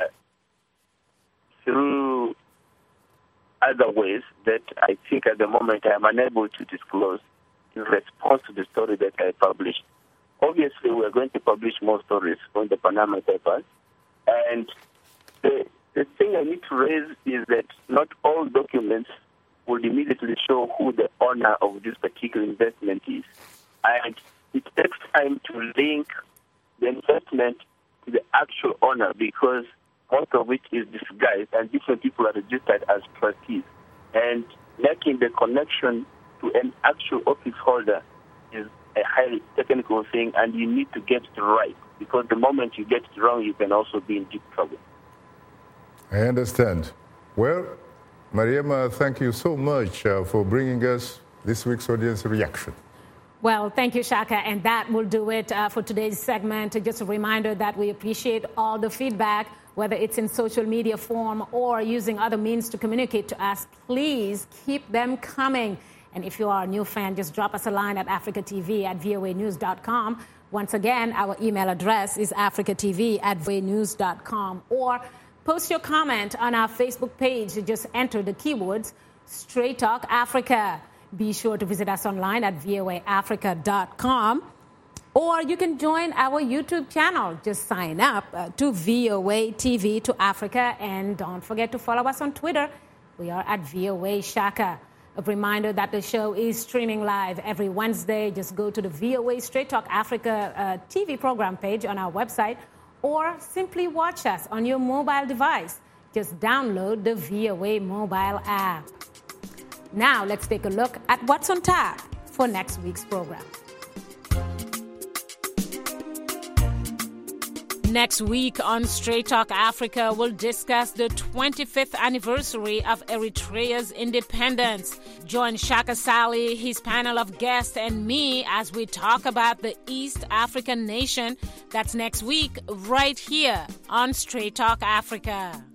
through other ways that I think at the moment I am unable to disclose in response to the story that I published. Obviously, we are going to publish more stories on the Panama Papers. And the, the thing I need to raise is that not all documents will immediately show who the owner of this particular investment is. And it takes time to link the investment to the actual owner because most of which is disguised and different people are registered as trustees. And making the connection to an actual office holder is a highly technical thing, and you need to get it right, because the moment you get it wrong, you can also be in deep trouble. I understand. Well, Mariema, thank you so much uh, for bringing us this week's audience reaction. Well, thank you, Shaka, and that will do it uh, for today's segment. Just a reminder that we appreciate all the feedback, whether it's in social media form or using other means to communicate to us. Please keep them coming. And if you are a new fan, just drop us a line at africatv at voa news dot com. Once again, our email address is africatv at voa news dot com. Or post your comment on our Facebook page. Just enter the keywords Straight Talk Africa. Be sure to visit us online at voa africa dot com. Or you can join our YouTube channel. Just sign up uh, to V O A T V to Africa. And don't forget to follow us on Twitter. We are at V O A Shaka. A reminder that the show is streaming live every Wednesday. Just go to the V O A Straight Talk Africa uh, T V program page on our website, or simply watch us on your mobile device. Just download the V O A mobile app. Now let's take a look at what's on tap for next week's program. Next week on Straight Talk Africa, we'll discuss the twenty-fifth anniversary of Eritrea's independence. Join Shaka Sally, his panel of guests, and me as we talk about the East African nation. That's next week, right here on Straight Talk Africa.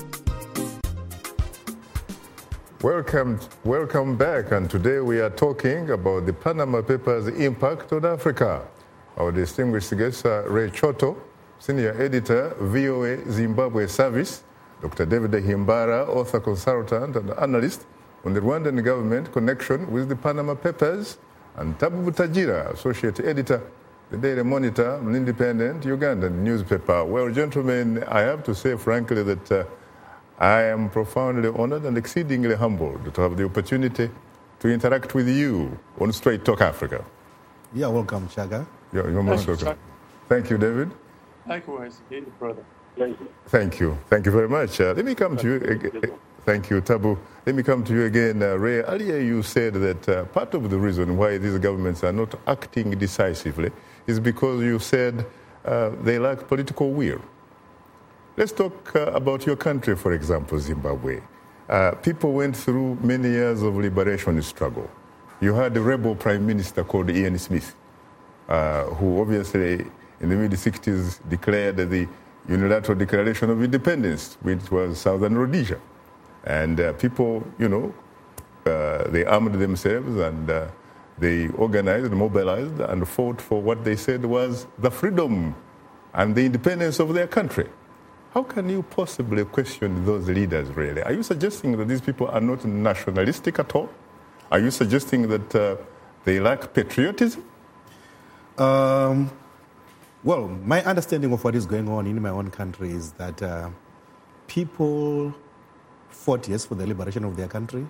Welcome, welcome back. And today we are talking about the Panama Papers' impact on Africa. Our distinguished guest, uh, Ray Choto, Senior Editor, V O A Zimbabwe Service, Doctor David Himbara, author, consultant, and analyst on the Rwandan government connection with the Panama Papers, and Tabu Butajira, Associate Editor, the Daily Monitor, an independent Ugandan newspaper. Well, gentlemen, I have to say frankly that uh, I am profoundly honored and exceedingly humbled to have the opportunity to interact with you on Straight Talk Africa. You're welcome, Chaga. You're, you're most welcome. Thank you, David. Likewise, brother. Thank you. Thank you. Thank you very much. Uh, let me come to you again. Thank you, Tabu. Let me come to you again. Uh, Ray, earlier you said that uh, part of the reason why these governments are not acting decisively is because you said uh, they lack political will. Let's talk uh, about your country, for example, Zimbabwe. Uh, people went through many years of liberation struggle. You had a rebel prime minister called Ian Smith, uh, who obviously in the mid-sixties declared the unilateral declaration of independence, which was Southern Rhodesia. And uh, people, you know, uh, they armed themselves and uh, they organized, mobilized, and fought for what they said was the freedom and the independence of their country. How can you possibly question those leaders, really? Are you suggesting that these people are not nationalistic at all? Are you suggesting that uh, they lack patriotism? Um, well, my understanding of what is going on in my own country is that uh, people fought, yes, for the liberation of their country.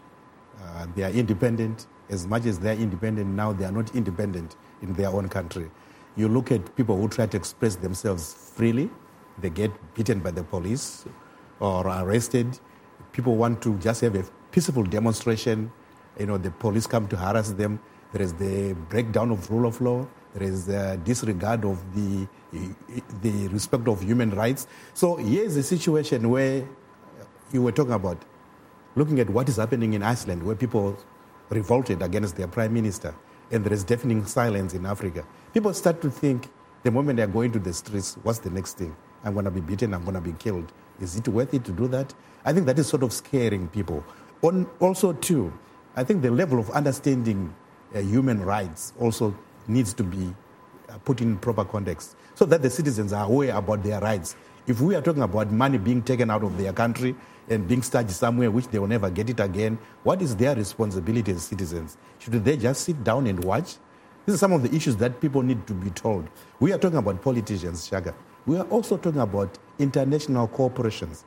Uh, they are independent. As much as they are independent now, they are not independent in their own country. You look at people who try to express themselves freely, they get beaten by the police or arrested. People want to just have a peaceful demonstration. You know, the police come to harass them. There is the breakdown of rule of law. There is the disregard of the, the respect of human rights. So here is a situation where you were talking about, looking at what is happening in Iceland, where people revolted against their prime minister, and there is deafening silence in Africa. People start to think, the moment they are going to the streets, what's the next thing? I'm going to be beaten, I'm going to be killed. Is it worth it to do that? I think that is sort of scaring people. On, also, too, I think the level of understanding uh, human rights also needs to be uh, put in proper context so that the citizens are aware about their rights. If we are talking about money being taken out of their country and being stashed somewhere which they will never get it again, what is their responsibility as citizens? Should they just sit down and watch? These are some of the issues that people need to be told. We are talking about politicians, Shaka. We are also talking about international corporations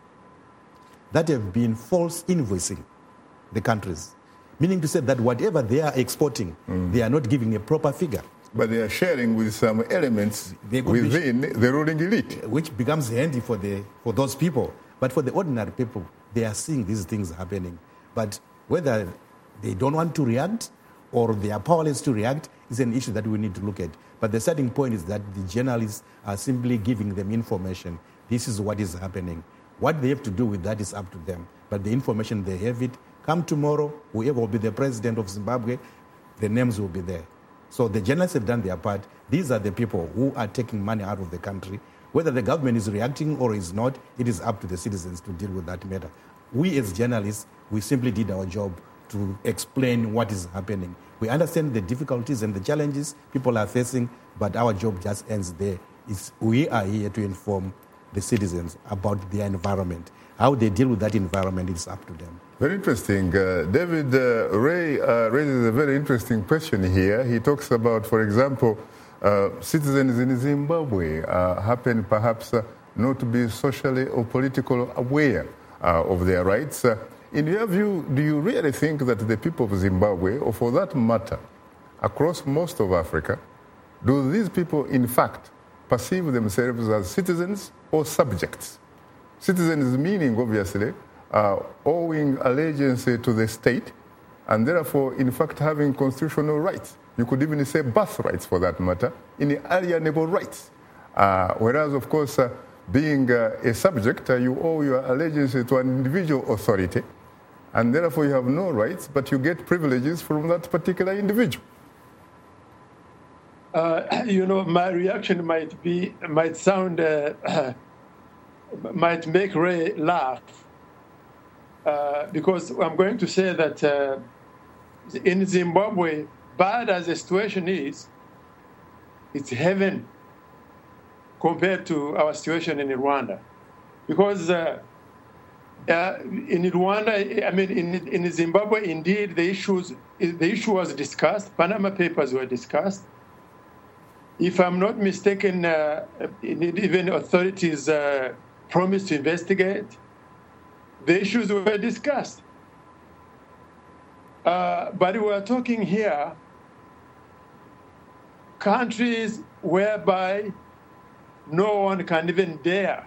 that have been false invoicing the countries, meaning to say that whatever they are exporting, mm. they are not giving a proper figure. But they are sharing with some elements within be, the ruling elite. Which becomes handy for, the, for those people. But for the ordinary people, they are seeing these things happening. But whether they don't want to react or they are powerless to react is an issue that we need to look at. But the starting point is that the journalists are simply giving them information. This is what is happening. What they have to do with that is up to them. But the information, they have it. Come tomorrow, whoever will be the president of Zimbabwe, the names will be there. So the journalists have done their part. These are the people who are taking money out of the country. Whether the government is reacting or is not, it is up to the citizens to deal with that matter. We as journalists, we simply did our job to explain what is happening. We understand the difficulties and the challenges people are facing, but our job just ends there. It's, we are here to inform the citizens about their environment. How they deal with that environment is up to them. Very interesting. Uh, David uh, Ray uh, raises a very interesting question here. He talks about, for example, uh, citizens in Zimbabwe uh, happen perhaps uh, not to be socially or politically aware uh, of their rights. Uh, in your view, do you really think that the people of Zimbabwe, or for that matter, across most of Africa, do these people in fact perceive themselves as citizens or subjects? Citizens meaning, obviously, uh, owing allegiance to the state and therefore, in fact, having constitutional rights. You could even say birthrights, for that matter, inalienable rights. Uh, whereas, of course, uh, being uh, a subject, uh, you owe your allegiance to an individual authority, and therefore you have no rights, but you get privileges from that particular individual. Uh, you know, my reaction might be, might sound, uh, might make Ray laugh, uh, because I'm going to say that uh, in Zimbabwe, bad as the situation is, it's heaven compared to our situation in Rwanda. Because uh, uh, in Rwanda, I mean, in, in Zimbabwe, indeed, the, issues, the issue was discussed. Panama Papers were discussed. If I'm not mistaken, uh, even authorities uh, promised to investigate. The issues were discussed. Uh, but we are talking here countries whereby no one can even dare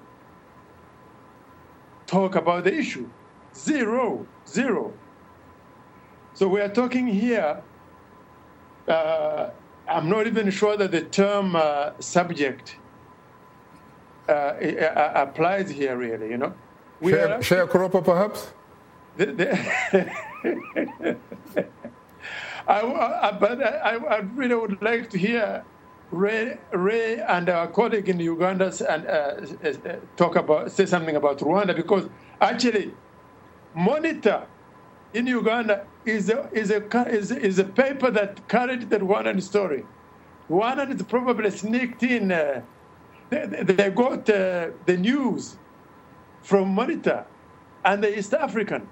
talk about the issue. Zero, zero. So we are talking here, uh, I'm not even sure that the term uh, subject uh, uh, applies here really, you know. We Share, sharecropper perhaps? The, the I, I, but I, I really would like to hear Ray, Ray and our colleague in Uganda and, uh, uh, talk about, say something about Rwanda, because actually, Monitor in Uganda is a, is a, is, is a paper that carried the Rwandan story. Rwanda is probably sneaked in, uh, they, they got uh, the news from Monitor and the East African.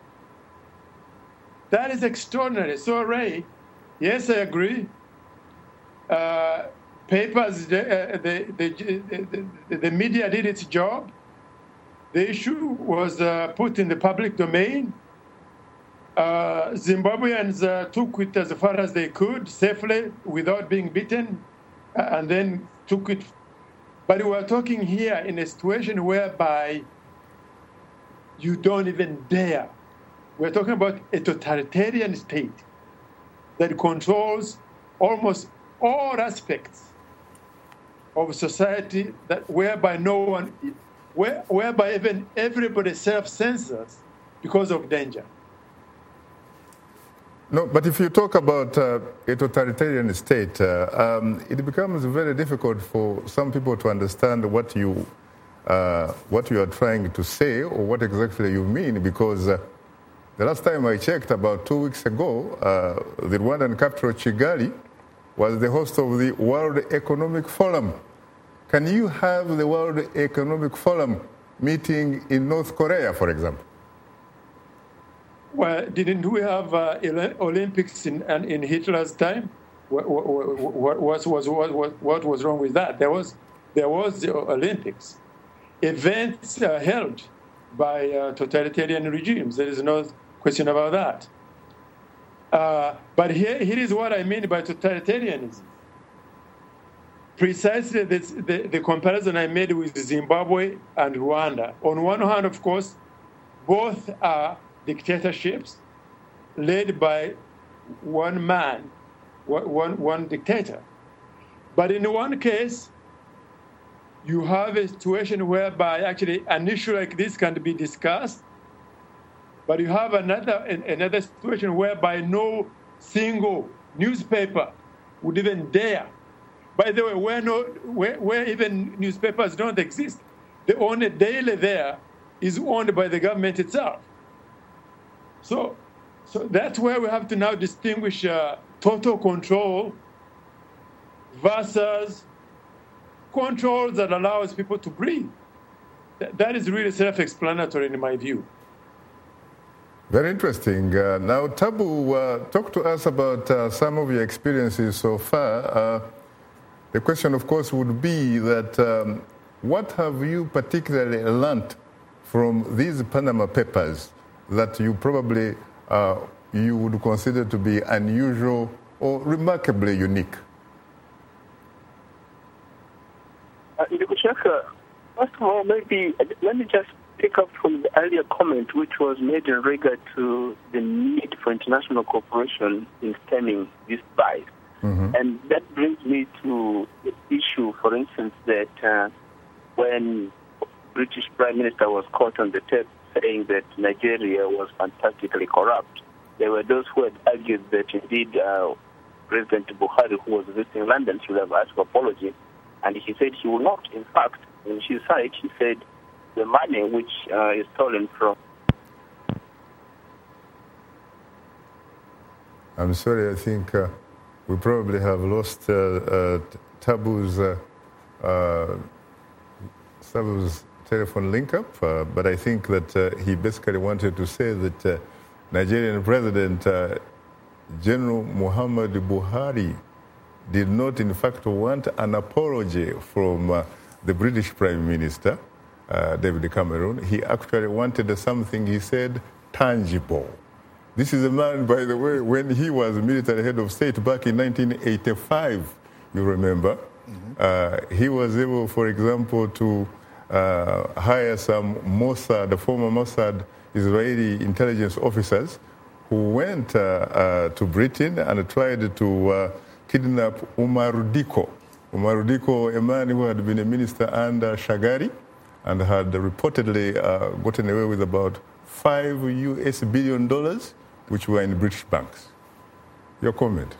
That is extraordinary. So, Ray, yes, I agree. Uh, papers, the, uh, the, the, the, the media did its job. The issue was uh, put in the public domain. Uh, Zimbabweans uh, took it as far as they could, safely, without being beaten, uh, and then took it. But we are talking here in a situation whereby you don't even dare. We're talking about a totalitarian state that controls almost all aspects of society, that whereby no one, where, whereby even everybody self-censors because of danger. No, but if you talk about uh, a totalitarian state, uh, um, it becomes very difficult for some people to understand what you, uh, what you are trying to say or what exactly you mean, because uh, the last time I checked, about two weeks ago, uh, the Rwandan capital, Kigali, was the host of the World Economic Forum. Can you have the World Economic Forum meeting in North Korea, for example? Well, didn't we have uh, Olympics in, in Hitler's time? What, what, what, was, what, what was wrong with that? There was, there was the Olympics. Events uh, held by uh, totalitarian regimes. There is no question about that. Uh, but here, here is what I mean by totalitarianism. Precisely this, the, the comparison I made with Zimbabwe and Rwanda. On one hand, of course, both are dictatorships led by one man, one, one dictator. But in one case, you have a situation whereby actually an issue like this can be discussed, but you have another, another situation whereby no single newspaper would even dare. By the way, where, no, where, where even newspapers don't exist, the only daily there is owned by the government itself. So, so that's where we have to now distinguish uh, total control versus control that allows people to breathe. Th- that is really self-explanatory in my view. Very interesting. Uh, now, Tabu, uh, talk to us about uh, some of your experiences so far. Uh, the question, of course, would be that um, what have you particularly learned from these Panama Papers that you probably uh, you would consider to be unusual or remarkably unique? Uh, first of all, maybe let me just pick up from the earlier comment, which was made in regard to the need for international cooperation in stemming this vice. Mm-hmm. And that brings me to the issue, for instance, that uh, when British Prime Minister was caught on the tape saying that Nigeria was fantastically corrupt, there were those who had argued that indeed uh, President Buhari, who was visiting London, should have asked for apology. And he said he will not. In fact, in his side, he said the money which uh, is stolen from... I'm sorry, I think uh, we probably have lost uh, uh, Tabu's, uh, uh, Tabu's telephone link-up, uh, but I think that uh, he basically wanted to say that uh, Nigerian President uh, General Muhammadu Buhari did not, in fact, want an apology from uh, the British Prime Minister, uh, David Cameron. He actually wanted something, he said, tangible. This is a man, by the way, when he was military head of state back in nineteen eighty-five, you remember, Mm-hmm. Uh, he was able, for example, to uh, hire some Mossad, the former Mossad Israeli intelligence officers who went uh, uh, to Britain and tried to uh, kidnap Umar Diko. Umar Diko, a man who had been a minister under Shagari and had reportedly uh, gotten away with about five U S billion dollars, which were in British banks. Your comment?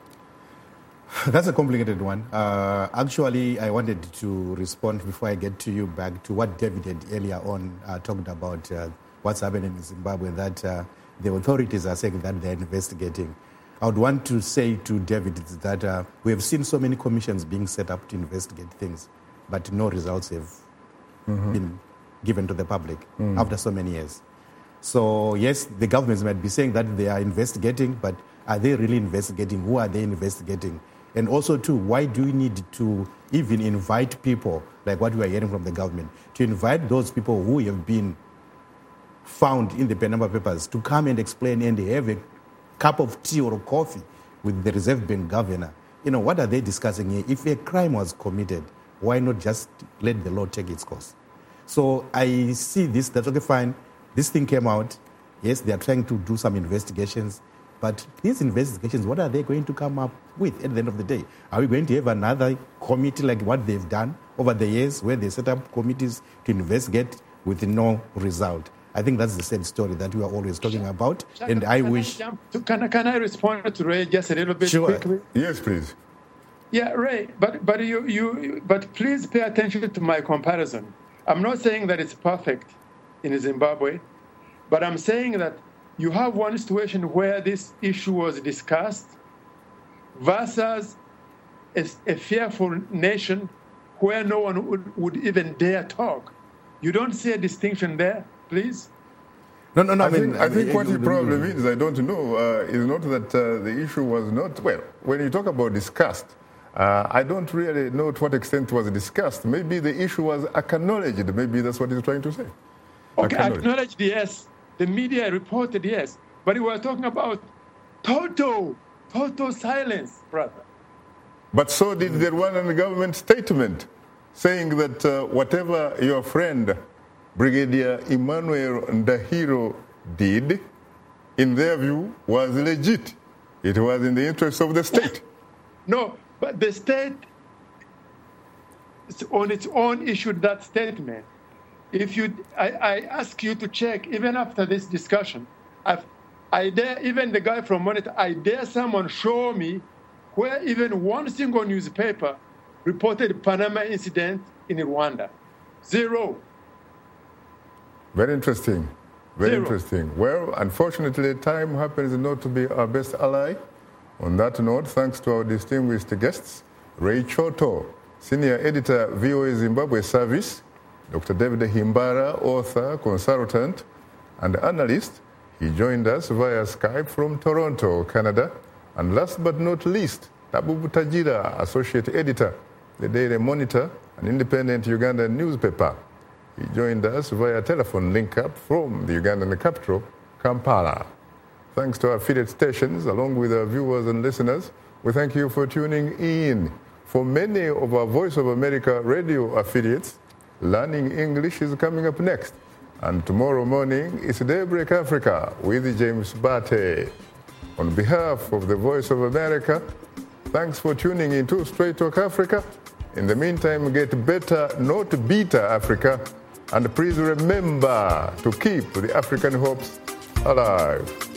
That's a complicated one. Uh, actually, I wanted to respond before I get to you back to what David had earlier on uh, talked about uh, what's happening in Zimbabwe, that uh, the authorities are saying that they're investigating. I would want to say to David that uh, we have seen so many commissions being set up to investigate things, but no results have mm-hmm. been given to the public mm. after so many years. So, yes, the governments might be saying that they are investigating, but are they really investigating? Who are they investigating? And also, too, why do we need to even invite people, like what we are hearing from the government, to invite those people who have been found in the Panama Papers to come and explain and have a cup of tea or coffee with the Reserve Bank governor? You know, what are they discussing here? If a crime was committed, why not just let the law take its course? So I see this, that's okay, fine. This thing came out. Yes, they are trying to do some investigations. But these investigations, what are they going to come up with at the end of the day? Are we going to have another committee like what they've done over the years, where they set up committees to investigate with no result? I think that's the same story that we are always talking about. Shaka, and I can wish... I to, can, I, can I respond to Ray just a little bit sure. quickly? Yes, please. Yeah, Ray, but, but, you, you, but please pay attention to my comparison. I'm not saying that it's perfect in Zimbabwe, but I'm saying that you have one situation where this issue was discussed versus a, a fearful nation where no one would, would even dare talk. You don't see a distinction there, please? No, no, no. I, I mean, think, I think I, what I, he probably means, I don't know, uh, is not that uh, the issue was not, well, when you talk about discussed, uh, I don't really know to what extent it was discussed. Maybe the issue was acknowledged. Maybe that's what he's trying to say. Okay, acknowledged, acknowledged yes. The media reported yes. But we were talking about total, total silence, brother. But so did the Rwandan government statement saying that uh, whatever your friend, Brigadier Emmanuel Ndahiro, did, in their view, was legit. It was in the interest of the state. No, but the state, on its own, issued that statement. If you, I, I ask you to check, even after this discussion, I've, I dare, even the guy from Monitor, I dare someone show me where even one single newspaper reported Panama incident in Rwanda. Zero. Very interesting. Very Zero. interesting. Well, unfortunately, time happens not to be our best ally. On that note, thanks to our distinguished guests, Ray Choto, Senior Editor, V O A Zimbabwe Service, Doctor David Himbara, author, consultant, and analyst. He joined us via Skype from Toronto, Canada. And last but not least, Tabu Butajira, Associate Editor, The Daily Monitor, an independent Ugandan newspaper. He joined us via telephone link-up from the Ugandan capital, Kampala. Thanks to our affiliate stations, along with our viewers and listeners, we thank you for tuning in. For many of our Voice of America radio affiliates, Learning English is coming up next. And tomorrow morning is Daybreak Africa with James Bate. On behalf of the Voice of America, thanks for tuning in to Straight Talk Africa. In the meantime, get better, not beater Africa. And please remember to keep the African hopes alive.